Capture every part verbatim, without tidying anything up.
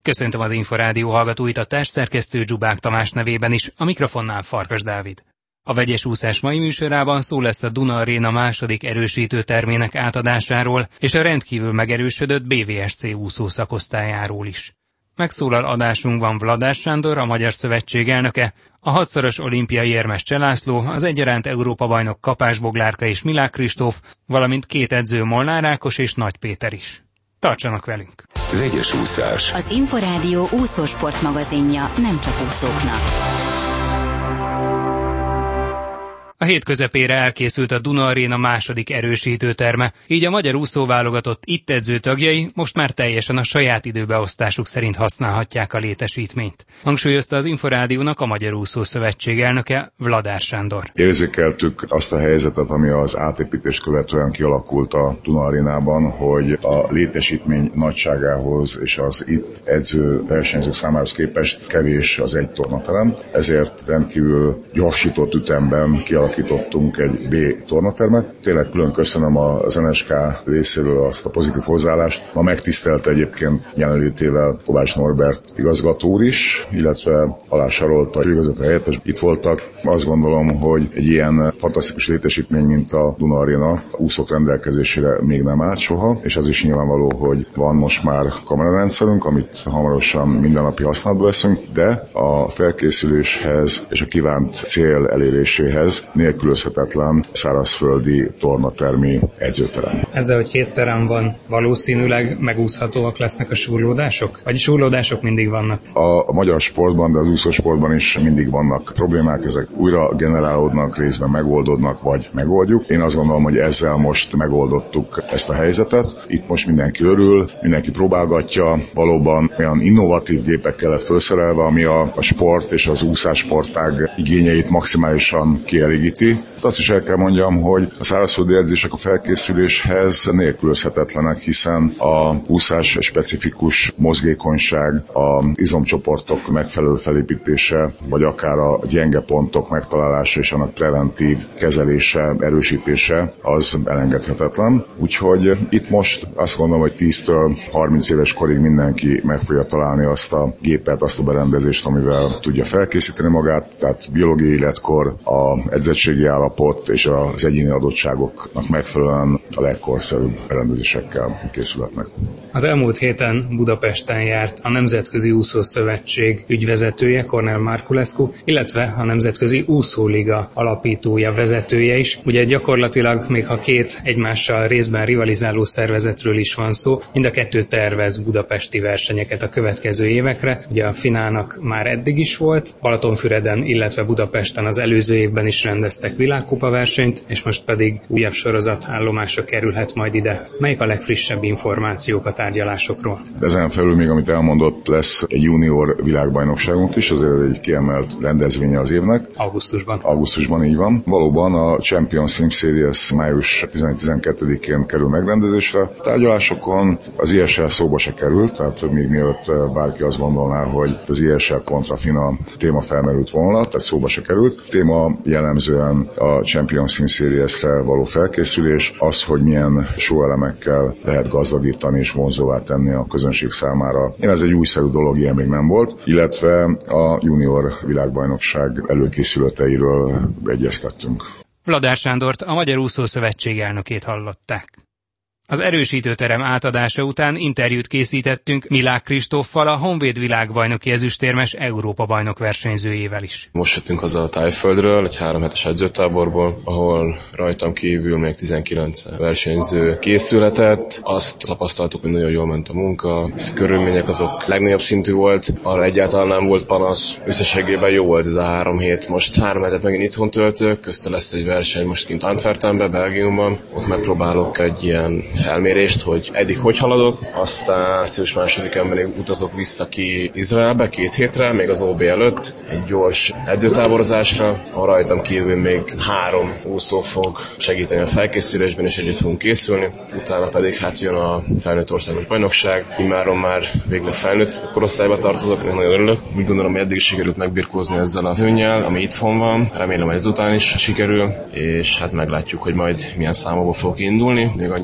Köszöntöm az Inforádió hallgatóit a társszerkesztő Zsubák Tamás nevében is, a mikrofonnál Farkas Dávid. A vegyes úszás mai műsorában szó lesz a Duna Aréna második erősítő termének átadásáról és a rendkívül megerősödött bé vé es cé úszó szakosztályáról is. Megszólal adásunkban Vladár Sándor, a Magyar Szövetség elnöke, a hatszoros olimpiai érmes Cselászló, az egyaránt Európa-bajnok Kapás Boglárka és Milák Kristóf, valamint két edző Molnár Ákos és Nagy Péter is. Tartsanak velünk! Vegyes úszás. Az Inforádió úszósport magazinja nem csak úszóknak. A hét közepére elkészült a Duna Aréna második erősítőterme, így a magyar úszóválogatott itt edző tagjai most már teljesen a saját időbeosztásuk szerint használhatják a létesítményt. Hangsúlyozta az Inforádiónak a Magyar Úszó Szövetség elnöke, Vladár Sándor. Érzékeltük azt a helyzetet, ami az átépítést követően kialakult a Duna Arénában, hogy a létesítmény nagyságához és az itt edző versenyzők számához képest kevés az egy tornaterem, ezért rendkívül gyorsított ütemben kialakult alakítottunk egy B tornatermet. Tényleg külön köszönöm az en es ká részéről azt a pozitív hozzáállást. Ma megtisztelt egyébként jelenlétével Kovács Norbert igazgató úr is, illetve Alá Sarolta igazgató helyettes itt voltak. Azt gondolom, hogy egy ilyen fantasztikus létesítmény, mint a Duna Aréna úszók rendelkezésére még nem állt soha, és az is nyilvánvaló, hogy van most már kamerarendszerünk, amit hamarosan mindennapi használatba veszünk, de a felkészüléshez és a kívánt cél eléréséhez nélkülözhetetlen szárazföldi tornatermi edzőterem. Ezzel, hogy két terem van, valószínűleg megúszhatóak lesznek a súrlódások? Vagy súrlódások mindig vannak? A magyar sportban, de az úszósportban is mindig vannak problémák, ezek újra generálódnak, részben megoldódnak, vagy megoldjuk. Én azt gondolom, hogy ezzel most megoldottuk ezt a helyzetet. Itt most mindenki örül, mindenki próbálgatja, valóban olyan innovatív gépekkel lett felszerelve, ami a, a sport és az úszássportág igényeit maximálisan kielégíti. Azt is el kell mondjam, hogy a szárazföldi edzések a felkészüléshez nélkülözhetetlenek, hiszen a úszás specifikus mozgékonyság, a izomcsoportok megfelelő felépítése, vagy akár a gyenge pontok megtalálása és annak preventív kezelése, erősítése az elengedhetetlen. Úgyhogy itt most azt gondolom, hogy tíztől harminc éves korig mindenki meg fogja találni azt a gépet, azt a berendezést, amivel tudja felkészíteni magát, tehát biológiai életkor, a edzettségi állapot és az egyéni adottságoknak megfelelően a legkorszerűbb berendezésekkel készülhetnek. Az elmúlt héten Budapesten járt a Nemzetközi Úszószövetség ügyvezetője, Cornel Marculescu, illetve a Nemzetközi Úszóliga alapítója, vezetője is. Ugye gyakorlatilag, még ha két egymással részben rivalizáló szervezetről is van szó, mind a kettő tervez budapesti versenyeket a következő évekre. Ugye a Finának már eddig is volt, Balatonfüreden, illetve Budapesten az előző évben is rendeztek világkupa versenyt, és most pedig újabb sorozatállomásra kerülhet majd ide. Melyik a legfrissebb információk a tárgyalásokról? Ezen felül még, amit elmondott, lesz egy junior világbajnokságunk is, azért egy kiemelt rendezvénye az évnek. Augusztusban. Augusztusban, így van. Valóban a Champions Swim Series május tizenegy-tizenkettedikén kerül megrendezésre. A tárgyalásokon az i es el szóba se került, tehát még mielőtt bárki azt gondolná, hogy az i es el kontra Fina téma felmerült volna, tehát szóba se került. Téma jellemzően a Champions Swim Series-re való felkészülés, az, hogy milyen sóelemekkel lehet gazdagítani és vonzóvá tenni a közönség számára. Én ez egy újszerű dolog, ilyen még nem volt, illetve a junior világbajnokság előkészületeiről egyeztettünk. Vladár Sándort, a Magyar Úszó Szövetség elnökét hallották. Az erősítőterem átadása után interjút készítettünk Milák Kristóffal, a Honvéd világbajnoki ezüstérmes Európa-bajnok versenyzőjével is. Most jöttünk haza a Tájföldről, egy három hetes edzőtáborból, ahol rajtam kívül még tizenkilenc versenyző készületett. Azt tapasztaltuk, hogy nagyon jól ment a munka, a körülmények azok legnagyobb szintű volt, arra egyáltalán nem volt panasz. Összességében jó volt ez a három hét. Most három hetet megint itthon töltök, közte lesz egy verseny most kint Antwerpenben, Belgiumban. Ott megpróbálok egy ilyen felmérést, hogy eddig hogy haladok, aztán március másodikán pedig utazok vissza ki Izraelbe két hétre, még az o bé előtt, egy gyors edzőtáborozásra, ahol rajtam kívül még három úszó fog segíteni a felkészülésben, és együtt fogunk készülni. Utána pedig hát jön a felnőtt országos bajnokság, immáron már végleg felnőtt korosztályba tartozok, én nagyon örülök. Úgy gondolom, hogy eddig sikerült megbirkózni ezzel a tűnnyel, ami itthon van, remélem, hogy ezután is sikerül, és hát meglátjuk, hogy majd milyen számokból fog indulni, még annyira nem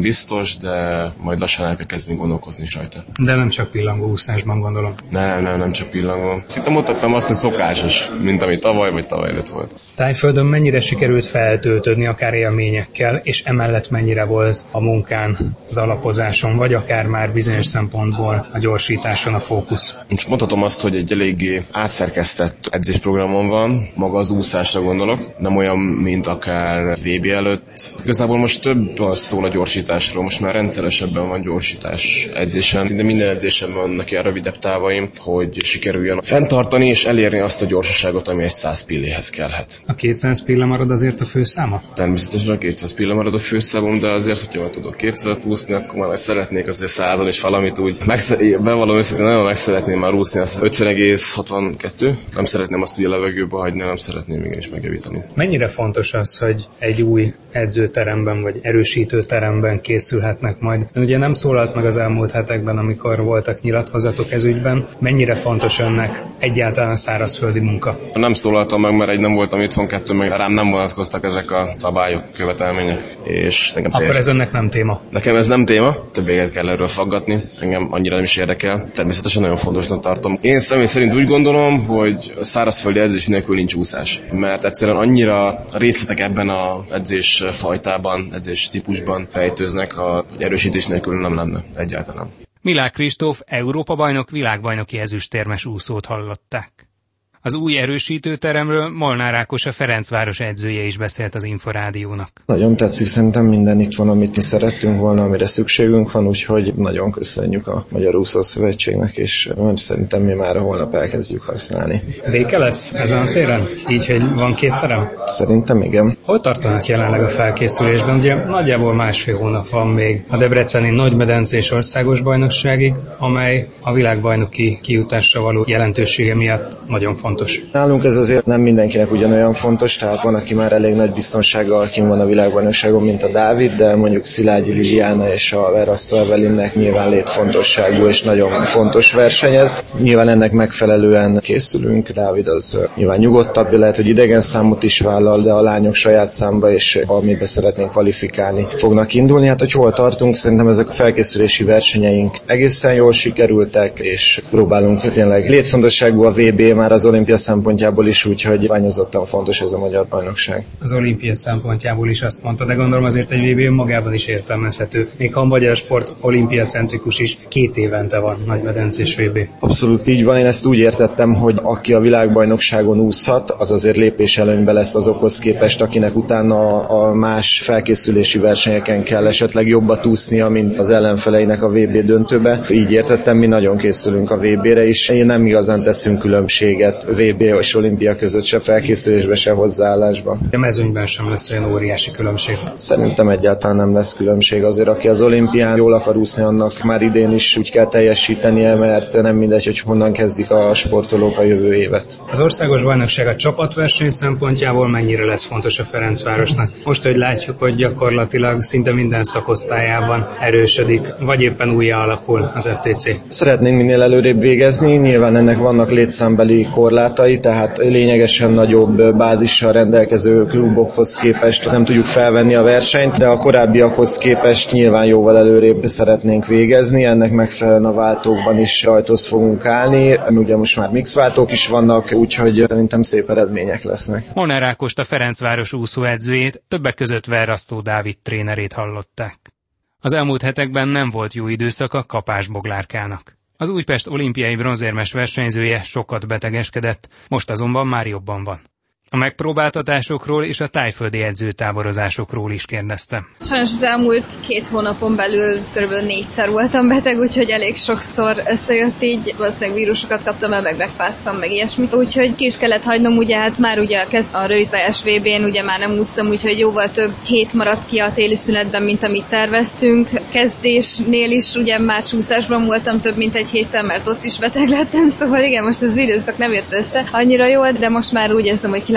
biztos, de majd lassan el kell kezdeni gondolkozni is rajta. De nem csak pillangóúszásban gondolom. Nem, nem, nem csak pillangó. Szinte mutattam azt, hogy szokásos, mint ami tavaly vagy tavaly előtt volt. Tájföldön mennyire sikerült feltöltődni akár élményekkel, és emellett mennyire volt a munkán, az alapozáson, vagy akár már bizonyos szempontból a gyorsításon a fókusz? Most mondhatom azt, hogy egy eléggé átszerkesztett edzésprogramon van, maga az úszásra gondolok, nem olyan, mint akár vé bé előtt. Igazából most több az szól a gyorsításról, most már rendszeresebben van gyorsítás edzésen. Szinte minden edzésen vannak ilyen rövidebb távaim, hogy sikerüljön fenntartani és elérni azt a gyorsaságot, ami egy száz pilléhez kellhet. A kétszáz pilla marad azért a főszáma? Természetesen a kétszáz pilla marad a főszámom, de azért, hogyha már tudok kétszázat úszni, akkor már szeretnék azért százon és valamit úgy. Megsz- bevallom őszintén, nagyon meg szeretném már úszni azt ötven egész hatvankettő. Nem szeretném azt ugye levegőbe hagyni, nem szeretném igenis megjavítani. Mennyire fontos az, hogy egy új edzőteremben vagy erősítőteremben készülhetnek majd? Ugye nem szólalt meg az elmúlt hetekben, amikor voltak nyilatkozatok ez ügyben. Mennyire fontos önnek egyáltalán a szárazföldi munka? Nem szólaltam meg, mert egy nem voltam itthon, kettő meg rám nem vonatkoztak ezek a szabályok, követelmények. És Akkor teljes... ez önnek nem téma? Nekem ez nem téma, többéget kell erről faggatni, engem annyira nem is érdekel. Természetesen nagyon fontosnak tartom. Én személy szerint úgy gondolom, hogy a szárazföldi edzés nélkül nincs úszás, mert egyszerűen annyira részletek ebben az edzés fajtában, edzés típusban rejtőznek, hogy erősítés nélkül nem lenne egyáltalán. Milák Kristóf Európa-bajnok, világbajnoki ezüstérmes úszót hallották. Az új erősítőteremről Molnár Ákos, a Ferencváros edzője is beszélt az Inforádiónak. Nagyon tetszik, szerintem minden itt van, amit mi szerettünk volna, amire szükségünk van, úgyhogy nagyon köszönjük a Magyar Úszó Szövetségnek, és szerintem mi már holnap elkezdjük használni. Vége lesz ezen a téren? Így, hogy van két terem? Szerintem igen. Hol tartanak jelenleg a felkészülésben? Ugye nagyjából másfél hónap van még a debreceni nagymedencés országos bajnokságig, amely a világbajnoki kijutásra való jelentősége miatt nagyon fontos. Nálunk ez azért nem mindenkinek ugyanolyan fontos, tehát van, aki már elég nagy biztonsággal kint van a világbajnokságon, mint a Dávid, de mondjuk Szilágyi Liliana és a Verasztó Evelinnek nyilván létfontosságú és nagyon fontos verseny ez. Nyilván ennek megfelelően készülünk, Dávid az nyilván nyugodtabb, lehet, hogy idegen számot is vállal, de a lányok saját számba és amiben szeretnénk kvalifikálni fognak indulni. Hát, hogy hol tartunk, szerintem ezek a felkészülési versenyeink egészen jól sikerültek, és próbálunk tényleg létfontosságú a vé bé már az olimpia szempontjából is, úgyhogy ványozottan fontos ez a magyar bajnokság. Az olimpia szempontjából is azt mondta, de gondolom azért egy vé bé magában is értelmezhető. Még ha a magyar sport olimpiacentrikus is, két évente van nagymedencés vé bé. Abszolút így van, én ezt úgy értettem, hogy aki a világbajnokságon úszhat, az azért lépés előnybe lesz azokhoz képest, akinek utána a más felkészülési versenyeken kell esetleg jobbat úsznia, mint az ellenfeleinek a vé bé döntőbe. Így értettem, mi nagyon készülünk a vé bére is. Én nem igazán teszünk különbséget vé bé és olimpia között, se felkészülésbe, se hozzáállásban. A mezőnyben sem lesz olyan óriási különbség. Szerintem egyáltalán nem lesz különbség. Azért, aki az olimpián jól akar úszni, annak már idén is úgy kell teljesítenie, mert nem mindegy, hogy honnan kezdik a sportolók a jövő évet. Az országos bajnokság a csapatverseny szempontjából mennyire lesz fontos a Ferencvárosnak? Most, hogy látjuk, hogy gyakorlatilag szinte minden szakosztályában erősödik, vagy éppen újjá alakul az ef té cé. Szeretnénk minél előrébb végezni, nyilván ennek vannak létszámbeli korlátai, tehát lényegesen nagyobb bázissal rendelkező klubokhoz képest nem tudjuk felvenni a versenyt, de a korábbiakhoz képest nyilván jóval előrébb szeretnénk végezni, ennek megfelelően a váltókban is rajthoz fogunk állni, ugye most már mixváltók is vannak, úgyhogy szerintem szép eredmények lesznek. Molnár Ákost, a Ferencváros úszóedzőjét, többek között Verasztó Dávid trénerét hallották. Az elmúlt hetekben nem volt jó időszak a kapásboglárkának. Az Újpest olimpiai bronzérmes versenyzője sokat betegeskedett, most azonban már jobban van. A megpróbáltatásokról és a tájföldi edzőtáborozásokról is kérdeztem. Sajnos az elmúlt két hónapon belül kb. négyszer voltam beteg, úgyhogy elég sokszor összejött így. Valószínűleg vírusokat kaptam el, meg megfáztam, meg ilyesmit. Úgyhogy ki is kellett hagynom, ugye hát már ugye kezd a rövidpályás vé bén, ugye már nem úsztam, úgyhogy jóval több hét maradt ki a téli szünetben, mint amit terveztünk. Kezdésnél is ugye már csúszásban voltam több mint egy héttel, mert ott is beteg lettem, szóval igen, most az időszak nem jött össze annyira jól, de most már úgy érzem, hogy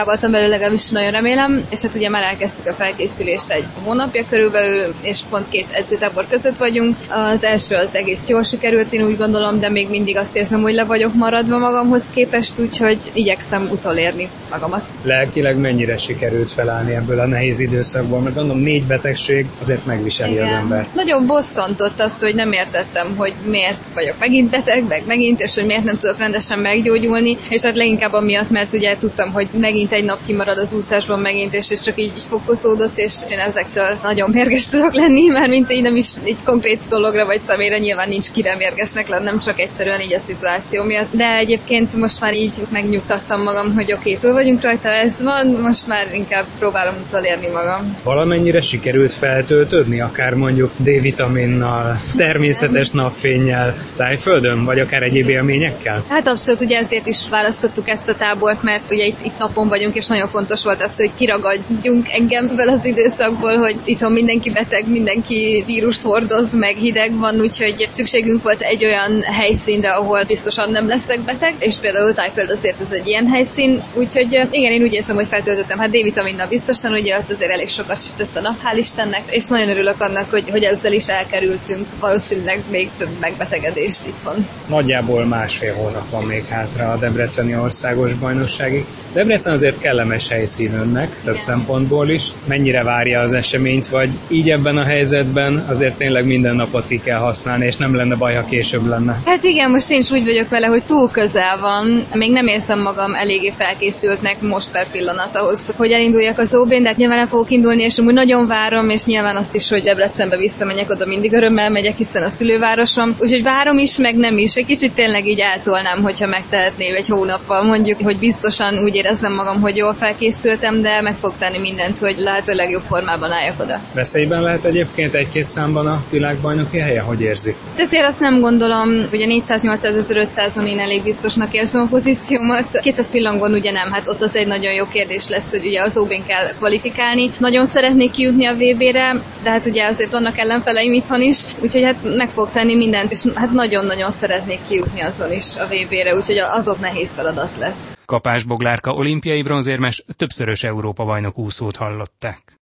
voltam belőle, legalábbis nagyon remélem, és hát ugye már elkezdtük a felkészülést egy hónapja körülbelül, és pont két edzőtábor között vagyunk. Az első az egész jól sikerült, én úgy gondolom, de még mindig azt érzem, hogy le vagyok maradva magamhoz képest, úgyhogy igyekszem utolérni magamat. Lelkileg mennyire sikerült felállni ebből a nehéz időszakból? Meg gondolom, négy betegség azért megviseli Igen. az embert. Nagyon bosszantott az, hogy nem értettem, hogy miért vagyok megint beteg, meg megint, és hogy miért nem tudok rendesen meggyógyulni, és hát leginkább amiatt, mert ugye tudtam, hogy megint egy nap kimarad az úszásban megint, és ez csak így, így fokozódott, és én ezektől nagyon mérges tudok lenni, mert mint így nem is egy konkrét dologra vagy személyre nyilván nincs kire mérgesnek lennem, csak egyszerűen így a szituáció miatt. De egyébként most már így megnyugtattam magam, hogy oké, okay, túl vagyunk rajta, ez van, most már inkább próbálom utolérni magam. Valamennyire sikerült feltöltődni, akár mondjuk D-vitaminnal, természetes napfénnyel, tájföldön, vagy akár egyéb élményekkel? Hát abszolút, ugye ezért is választottuk ezt a tábort, mert ugye itt, itt napon vagyunk, és nagyon fontos volt az, hogy kiragadjunk engem ebből az időszakból, hogy itthon mindenki beteg, mindenki vírust hordoz, meg hideg van, úgyhogy szükségünk volt egy olyan helyszínre, ahol biztosan nem leszek beteg, és például Tájföld azért ez egy ilyen helyszín, úgyhogy igen, én úgy érzem, hogy feltöltöttem, hát D-vitaminnal biztosan, ugye ott azért elég sokat sütött a nap, hál' Istennek, és nagyon örülök annak, hogy, hogy ezzel is elkerültünk valószínűleg még több megbetegedést itthon. Nagyjából másfél hónap van még hátra a debreceni országos bajnokságig. Debrecen azért kellemes helyszín önnek, több szempontból is. Mennyire várja az eseményt, vagy így ebben a helyzetben azért tényleg minden napot ki kell használni, és nem lenne baj, ha később lenne? Hát igen, most én is úgy vagyok vele, hogy túl közel van. Még nem érzem magam eléggé felkészültnek most per pillanat ahhoz, hogy elinduljak az ó bén, de hát nyilván el fogok indulni, és amúgy nagyon várom, és nyilván azt is, hogy Debrecenbe visszamenjek, oda mindig örömmel megyek, hiszen a szülővárosom. Úgyhogy várom is, meg nem is. Egy kicsit tényleg így eltolnám, hogyha megtehetném egy hónappal, mondjuk, hogy biztosan úgy érezzem magam, hogy jól felkészültem, de meg fog tenni mindent, hogy lehető legjobb formában álljak oda. Veszélyben lehet egyébként egy-két számban a világbajnoki helye, hogy érzi? De azért azt nem gondolom, ugye négyszáz-nyolcszáz-ezerötszázon én elég biztosnak érzem a pozíciómat. kétszáz pillangon ugye nem, hát ott az egy nagyon jó kérdés lesz, hogy ugye az ó bén kell kvalifikálni. Nagyon szeretnék kijutni a vé bére, de hát ugye azért vannak ellenfeleim itthon is, úgyhogy hát meg fog tenni mindent, és hát nagyon-nagyon szeretnék kijutni azon is a vé bére, úgyhogy az ott nehéz feladat lesz. Kapás Boglárka olimpiai bronzérmes, többszörös Európa-bajnok úszót hallották.